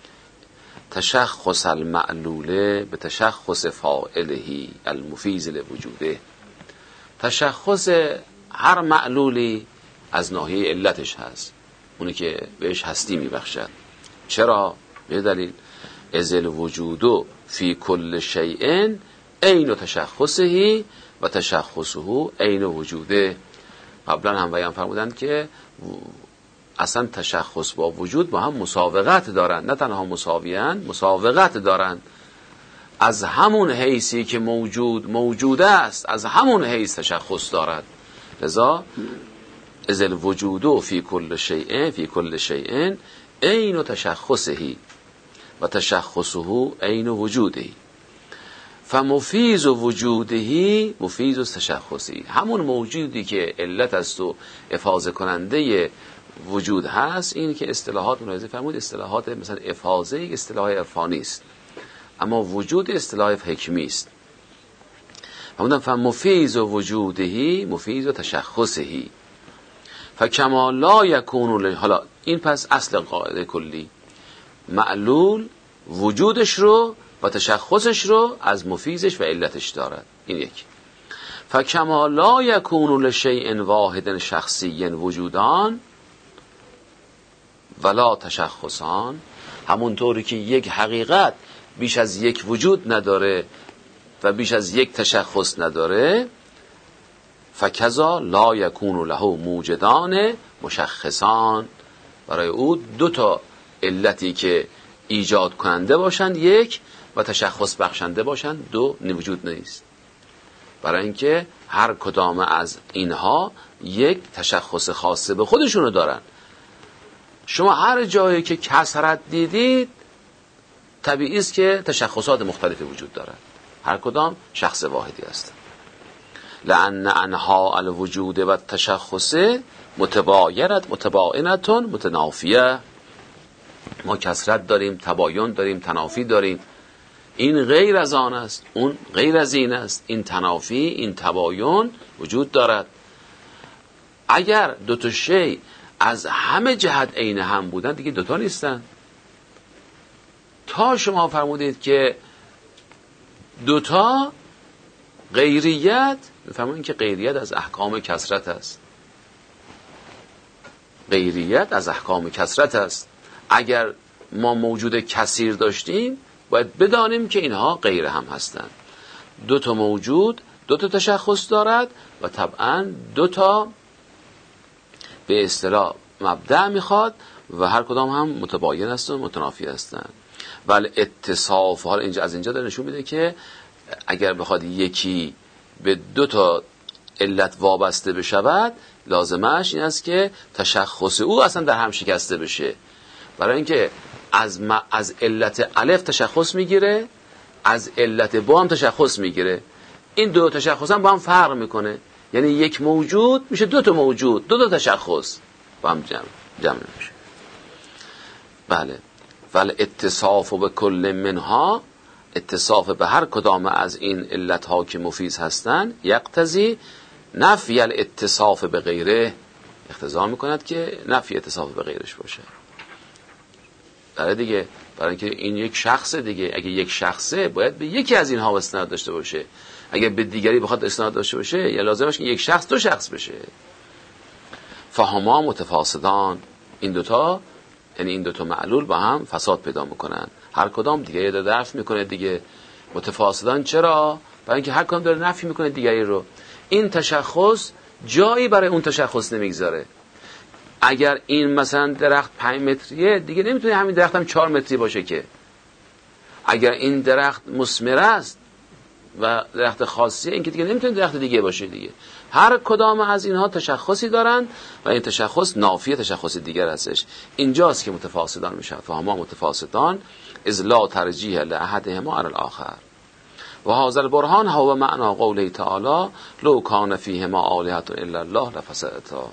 تشخص المعلوله به تشخص فاعله المفیز لوجوده. تشخص هر معلولی از ناحیه علتش هست، اونی که بهش هستی میبخشد. چرا؟ به دلیل از الوجود فی کل شیء عین تشخصه و تشخصه عین وجوده. قبلا هم بیان فرمودند که اصلا تشخص با وجود با هم مساوقت دارند، نه تنها مساویان، مساوقت دارند. از همون حیثی که موجود موجود است، از همون حیث تشخص دارد. لذا از الوجود فی کل شیء فی کل شیء عین تشخصه و تشخصه عین وجوده. فمفیز وجوده مفیز تشخصی. همون موجودی که علت است و افاضه کننده وجود هست، این که اصطلاحات ملاحظه فرمود اصطلاحات مثلا افاضه یک اصطلاح عرفانی است، اما وجود اصطلاح حکمی است. فرمودن فمفیز وجوده مفیز تشخصه فکما لا یکون. حالا این پس اصل قاعده کلی، معلول وجودش رو و تشخصش رو از مفیزش و علتش دارد. این یک. فکما لا یکون لشیء واحد شخصی وجودان ولا تشخصان، همونطوری که یک حقیقت بیش از یک وجود نداره و بیش از یک تشخص نداره، فکذا لا یکون له موجدان مشخصان، برای او دو تا علتی که ایجاد کننده باشند یک و تشخص بخشنده باشند دو وجود نیست. برای اینکه هر کدام از اینها یک تشخص خاصه به خودشونو دارن. شما هر جایی که کسرت دیدید طبیعی است که تشخصات مختلفی وجود دارد، هر کدام شخص واحدی هستند. لأن انها الوجود و تشخص متباینت متباینتون متنافیه. ما کسرت داریم، تباین داریم، تنافی داریم. این غیر از آن است، اون غیر از این است. این تنافی، این تباین وجود دارد. اگر دو تا شی از همه جهت عین هم بودن دیگه دوتا نیستن. تا شما فرمودید که دوتا غیریت، میفهمون که غیریت از احکام کثرت است. غیریت از احکام کثرت است. اگر ما موجود کثیر داشتیم باید بدانیم که اینها غیر هم هستند. دو تا موجود دو تا تشخص دارد و طبعا دو تا به اصطلاح مبدأ میخواد و هر کدام هم متباین است و متنافی هستند. ولی اتصاف، حالا اینجا از اینجا داره نشون میده که اگر بخواد یکی به دو تا علت وابسته بشود، لازمش این است که تشخص او اصلا در هم شکسته بشه. برای اینکه از م... از علت الف تشخص میگیره، از علت با هم تشخص میگیره. این دو تشخص هم با هم فرق میکنه. یعنی یک موجود میشه دو تا موجود، دو تا تشخص با هم جمع جمع میشه. بله. ولی اتصاف به کل منها، اتصاف به هر کدام از این علت ها که مفیز هستن، یقتضی نفی الاتصاف به غیره، اقتضا میکند که نفی اتصاف به غیرش باشه. برای دیگه برای اینکه این یک شخص دیگه، اگه یک شخصه باید به یکی از اینها استناد داشته باشه. اگه به دیگری بخواد استناد داشته باشه یا لازمه که یک شخص دو شخص بشه. فهما متفاسدان، این دوتا یعنی این دوتا معلول با هم فساد پیدا میکنن. هر کدام دیگری رو درف میکنه دیگه. متفاسدان چرا؟ برای اینکه هر کدام داره نفی میکنه دیگری رو. این تشخص جایی برای اون تشخص نمیگذاره. اگر این مثلا درخت پنج متریه دیگه نمیتونه همین درخت هم چهار متری باشه که. اگر این درخت مثمر است و درخت خاصیه، این که دیگه نمیتونه درخت دیگه باشه دیگه. هر کدام از اینها تشخصی دارن و این تشخص نافی تشخص دیگر هستش. اینجاست که متفاسدان میشه. فهما متفاسدان اذ لا ترجیح لاحدهما علی الاخر و هذا البرهان هو معنی قوله تعالی لو کان فیهما آلهة الا الله لفسدتا.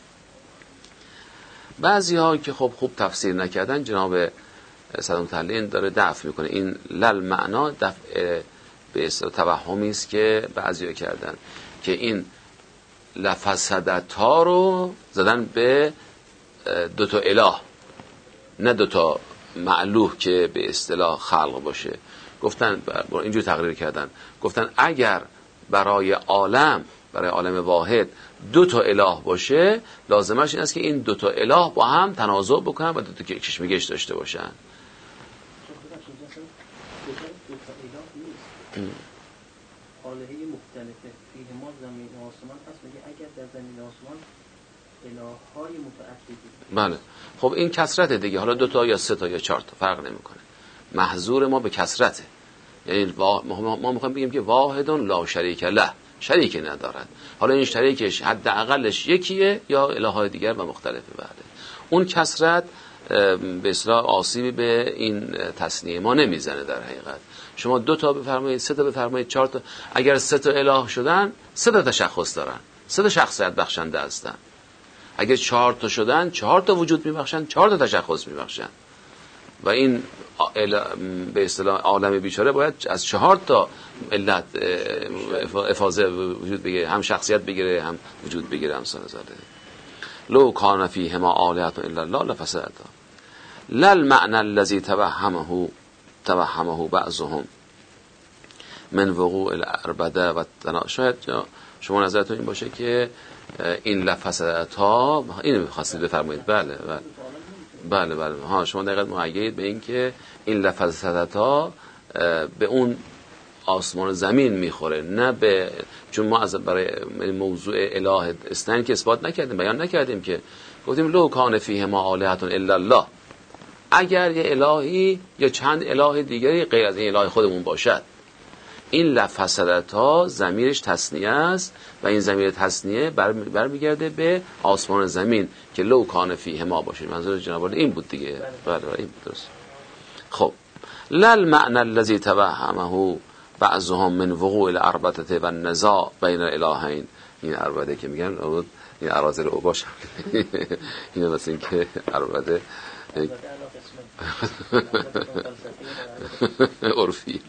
بعضی ها که خب خوب تفسیر نکردن، جناب صدام تحلیل داره دفع میکنه. این لل معنا دفع به اصطلاح توهمی است که بعضیا کردن که این لفسدتا رو زدن به دو تا اله، نه دو تا معلوه که به اصطلاح خلق باشه. گفتن اینجور تقریر کردن، گفتن اگر برای عالم، برای عالم واحد دو تا اله باشه، لازمش این است که این دو تا اله با هم تنازع بکنن و دو تا کشمکش داشته باشن. آلهه مختلفه فیه ما زمین و آسمان هست، میگه اگر در زمین و آسمان الههای متعددی. بله خب این کثرت دیگه، حالا دو تا یا سه تا یا چهار تا فرق نمیکنه. محظور ما به کثرته، یعنی ما میخوایم بگیم که واحدون لا شریک له، شریک ندارد. حالا این شریکش حداقلش یکیه یا الههای دیگر و مختلفه. بله اون کثرت به اصطلاح آسیبی به این تصنیه ما نمیزنه. در حقیقت شما دو تا بفرمایید، سه تا بفرمایید، چهار تا، اگر سه تا اله شدن سه تا تشخص دارن، سه تا شخصیت بخشنده هستن. اگر چهار تا شدن چهار تا وجود میبخشن، چهار تا تشخص میبخشن. و این به اصطلاح عالم بیچاره باید از چهار تا علت افاضه وجود بگیره، هم شخصیت بگیره هم وجود بگیره. هم سال زاده لو کان فیهما آلهة الا الله لفسدتا لا المعنى الذي توهمه توهمه بعضهم من وقوع الاربده و شاید شما نظرتون این باشه که این لفسدتا اینو می‌خواستید بفرمایید. بله بله بله بله ها شما دقیقاً مؤیدید به این که این لفظتا به اون آسمان و زمین میخوره، نه به، چون ما از برای موضوع اله اثنین که اثبات نکردیم، بیان نکردیم، که گفتیم لو کان فیهما آلهة الا الله، اگر یه الهی یا چند اله دیگری غیر از این اله خودمون باشد. این لفظتا ضمیرش تثنیه است و این ضمیر تثنیه برمیگرده به آسمان و زمین که لو کان فیهما باشه. منظور جناب عالی این بود دیگه. بله این بود درست. خب لل معنی الذی توهمه بعضهم من وقوع الاربده و النزاع بین الالهین. این اربده که میگن این اراذل اوباش این مثلا که اربده عرفی.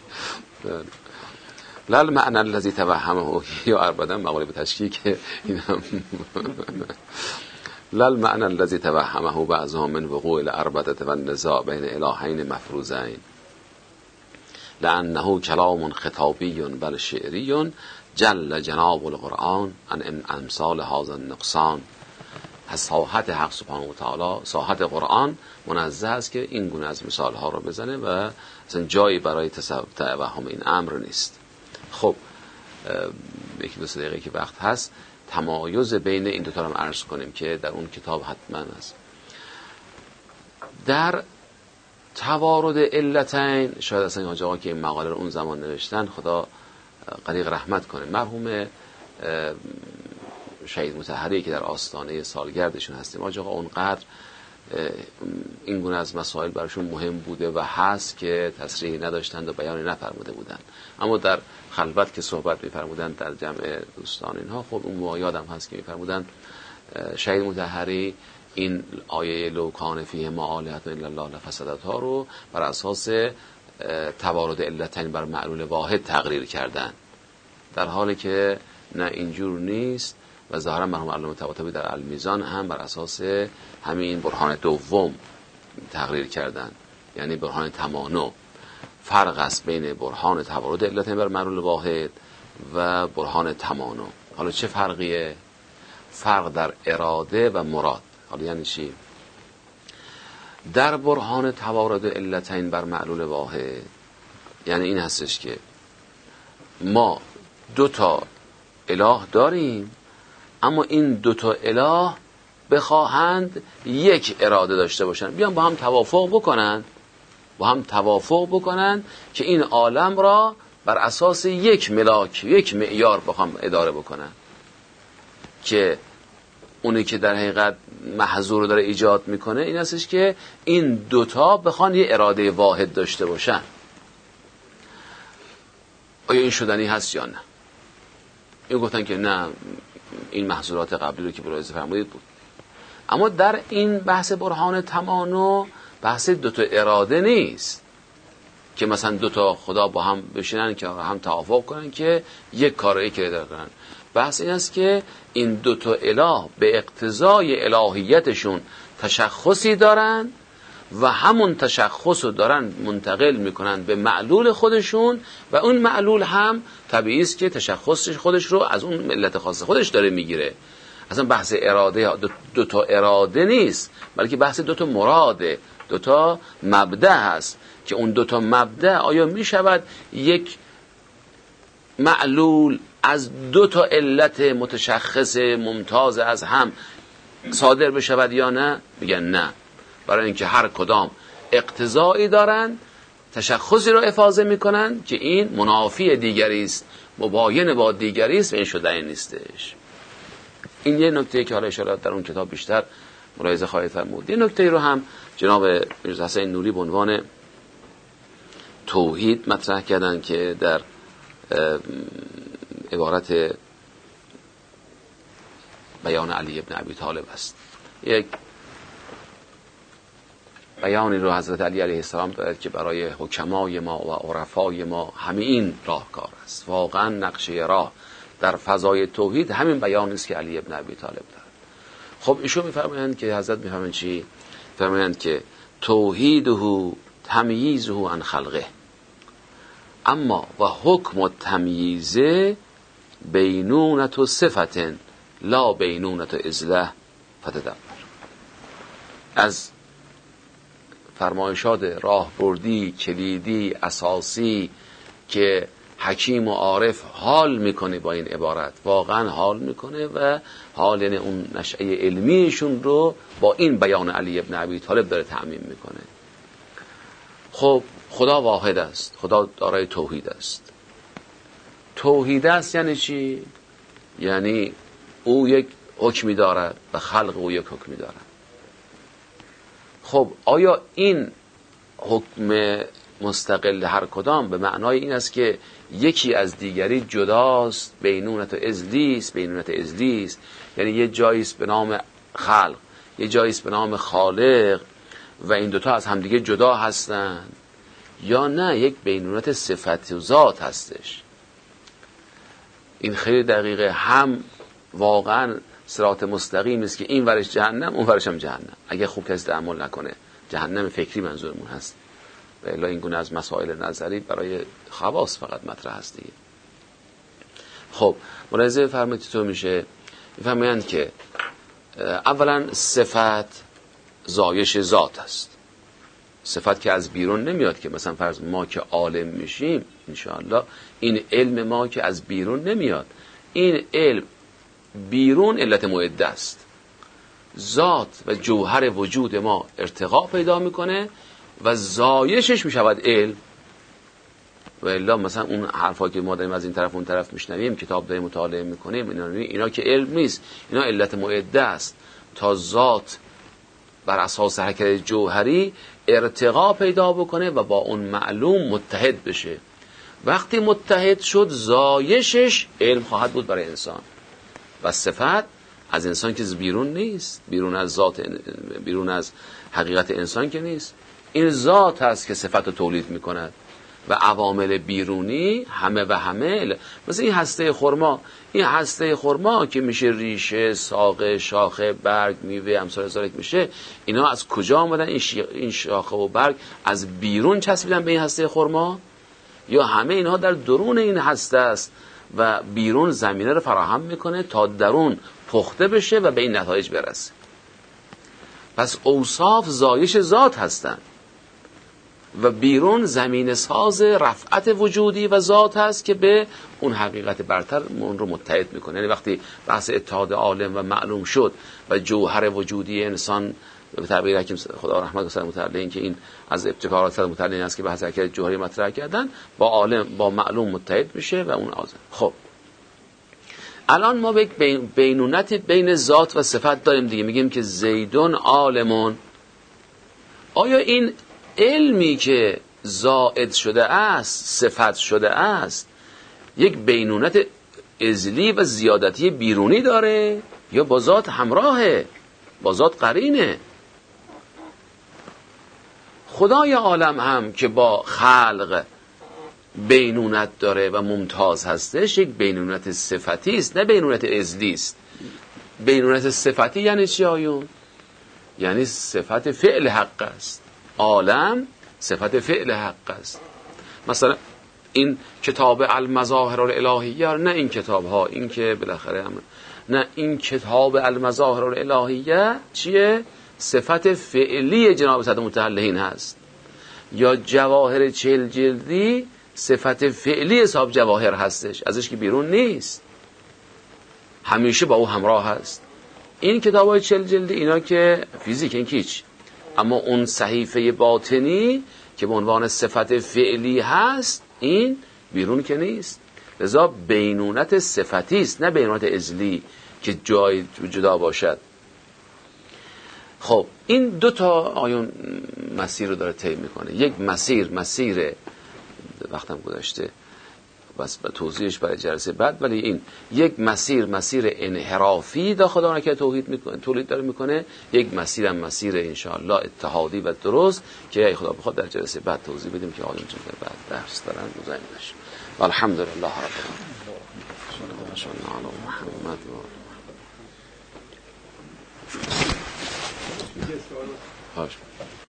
لل معنی الذی توهمه یا اربده مقاله به تشکیک این هم لل معنی الذی توهمه بعضهم من وقوع الاربده و النزاع بین الهین مفروضین لانه کلام خطابی بل شعری جل جناب القرآن عن امثال هذا النقصان. از ساحت حق سبحانه و تعالی، ساحت قرآن منزه است که این گونه از مثال ها رو بزنه و اصلا جایی برای توهم این امر نیست. خب یکی دو سه دقیقه که وقت هست تمایز بین این دو تا رو عرض کنیم که در اون کتاب حتما است. در توارد علتین، شاید اصلا حاج آقا که این مقاله رو اون زمان نوشتن خدا غریق رحمت کنه، مرحوم شهید مطهری که در آستانه سالگردشون هستیم، حاج آقا اونقدر این گونه از مسائل براشون مهم بوده و هست که تصریحی نداشتند و بیانی نفرموده بودند، اما در خلوت که صحبت می‌فرمودند در جمع دوستان اینها، خب اون یادم هست که می‌فرمودند شهید مطهری این آیه لو کان فیهما آلهة الا الله لفسدتا رو بر اساس توارد علتین بر معلول واحد تقریر کردن، در حالی که نه اینجور نیست و ظاهرا مرحوم علامه طباطبایی در المیزان هم بر اساس همین برهان دوم تقریر کردن، یعنی برهان تمانع. فرق است بین برهان توارد علتین بر معلول واحد و برهان تمانع. حالا چه فرقیه؟ فرق در اراده و مراد. حالا یعنی چی؟ در برهان توارد علتین بر معلول واحد یعنی این هستش که ما دو تا اله داریم، اما این دو تا اله بخواهند یک اراده داشته باشن، بیان با هم توافق بکنن با هم توافق بکنن که این عالم را بر اساس یک ملاک، یک معیار بخوام اداره بکنن، که اونی که در حقیقت محظور رو داره ایجاد میکنه این هستش که این دوتا بخوان یه اراده واحد داشته باشن. آیا این شدنی هست یا نه؟ این گفتن که نه، این محظورات قبلی رو که ملاحظه فرمودید بود. اما در این بحث برهان تمانع بحث دوتا اراده نیست که مثلا دوتا خدا با هم بشینن که هم توافق کنن که یک کاری که اداره کنن. بحث این است که این دوتا اله به اقتضای الهیتشون تشخصی دارن و همون تشخص رو دارن منتقل میکنن به معلول خودشون و اون معلول هم طبیعی است که تشخصش خودش رو از اون علت خاص خودش داره میگیره. اصلا بحث اراده دو تا اراده نیست، بلکه بحث دو تا مراده، دو تا مبدأ هست که اون دو تا مبدأ آیا میشود یک معلول از دو تا علت متشخص ممتاز از هم صادر بشود یا نه؟ میگن نه، برای اینکه هر کدام اقتضایی دارن، تشخصی رو افاضه میکنن که این منافی دیگری است، مباین با دیگری است و این شدنی نیستش. این یه نکته که حالا اشاره در اون کتاب بیشتر ملاحظه خواهید فرمود. یه نکته رو هم جناب میرزا حسین نوری به عنوان توحید مطرح کردن که در عبارت بیان علی ابن ابی طالب است. یک بیانی رو حضرت علی علیه السلام دارد که برای حکمای ما و عرفای ما همین این راهکار است. واقعا نقشه راه در فضای توحید همین بیان است که علی ابن ابی طالب دارد. خب ایشون میفرمایند که حضرت میفرمایند چی؟ میفرمایند که توحیده تمییزه عن خلقه، اما و حکم التمییز بینونت صفت لا بینونت ازله فتدبر. از فرمایشات راهبردی کلیدی اساسی که حکیم و عارف حال میکنه با این عبارت، واقعا حال میکنه و حال یعنی اون نشأه علمیشون رو با این بیان علی ابن ابی طالب داره تعمیم میکنه. خب خدا واحد است، خدا دارای توحید است. توحید است یعنی چی؟ یعنی او یک حکمی دارد و خلق او یک حکمی دارد. خب آیا این حکم مستقل هر کدام به معنای این است که یکی از دیگری جداست، بینونت ازلی است، بینونت ازلی است، یعنی یه جایی است به نام خلق، یه جایی است به نام خالق و این دوتا از همدیگه جدا هستند، یا نه یک بینونت صفت و ذات هستش؟ این خیلی دقیقه. هم واقعا صراط مستقیم است که این ورش جهنم اون ورش هم جهنم، اگه خوب کسی تأمل نکنه. جهنم فکری منظورمون هست، و الا این گونه از مسائل نظری برای خواص فقط مطرح هست دیگه. خب ملاحظه فرمایید تو میشه میفهمند که اولا صفت زایش ذات است. صفت که از بیرون نمیاد، که مثلا فرض ما که عالم میشیم انشاءالله این علم ما که از بیرون نمیاد، این علم بیرون علت معده است. ذات و جوهر وجود ما ارتقا پیدا میکنه و زایشش میشود علم. و الا مثلا اون حرفا که ما داریم از این طرف اون طرف میشنویم، کتاب داریم مطالعه میکنیم، اینا اینا که علم نیست، اینا علت معده است تا ذات بر اساس حرکت جوهری ارتقا پیدا بکنه و با اون معلوم متحد بشه. وقتی متحد شد زایشش علم خواهد بود برای انسان. و صفت از انسان که بیرون نیست، بیرون از ذات، بیرون از حقیقت انسان که نیست، این ذات هست که صفت رو تولید میکند و عوامل بیرونی همه و همه، مثل این هسته خرما، این هسته خرما که میشه ریشه، ساق، شاخه، برگ، میوه، امثال ذالک میشه، اینا از کجا آمدن؟ این, این شاخه و برگ از بیرون چسبیدن به این هسته خرما، یا همه اینها در درون این هسته است و بیرون زمینه رو فراهم میکنه تا درون پخته بشه و به این نتایج برسه. پس اوصاف زایش ذات هستن. و بیرون زمین ساز رفعت وجودی و ذات هست که به اون حقیقت برتر اون رو متحد میکنه. یعنی وقتی بحث اتحاد عالم و معلوم شد و جوهر وجودی انسان به تعبیر حکیم خدا رحمت کنه متعلقین که این از ابتکارات متعلقین است که بحث حرکت جوهری مطرح کردن، با عالم با معلوم متحد میشه و اون آزاد. خب الان ما به بینونت بین ذات و صفت داریم دیگه، میگیم که زیدون عالمون. آیا این علمی که زائد شده است، صفت شده است، یک بینونت ازلی و زیادتی بیرونی داره یا با ذات همراهه، با ذات قرینه؟ خدای عالم هم که با خلق بینونت داره و ممتاز هستش، یک بینونت صفتی است نه بینونت ازلی است. بینونت صفتی یعنی چی آیون؟ یعنی صفت فعل حق است. عالم صفت فعل حق است. مثلا این کتاب المظاهر الالهیه، نه این کتاب ها، این که بالاخره هم نه، این کتاب المظاهر الالهیه چیه؟ صفت فعلی جناب صد متعلقین هست. یا جواهر چهل جلدی صفت فعلی حساب جواهر هستش، ازش که بیرون نیست، همیشه با او همراه هست. این کتاب های چهل جلدی اینا که فیزیک این کیچ، اما اون صحیفه باطنی که به عنوان صفت فعلی هست این بیرون که نیست. لذا بینونت صفتی است نه بینونت ازلی که جای جدا باشد. خب این دو تا آیون مسیر رو داره طی میکنه. یک مسیر مسیر وقتم گذشته بس به توضیحش برای جلسه بعد، ولی این یک مسیر مسیر انحرافی داخل داره که توحید میکنه، تولید داره میکنه. یک مسیر هم مسیر انشاءالله اتحادی و درست که ای خدا بخواد در جلسه بعد توضیح بدیم که آیون چون بعد درس دارن مزاحم نشه. الحمدلله رب العالمین. صلی الله علی محمد و آله.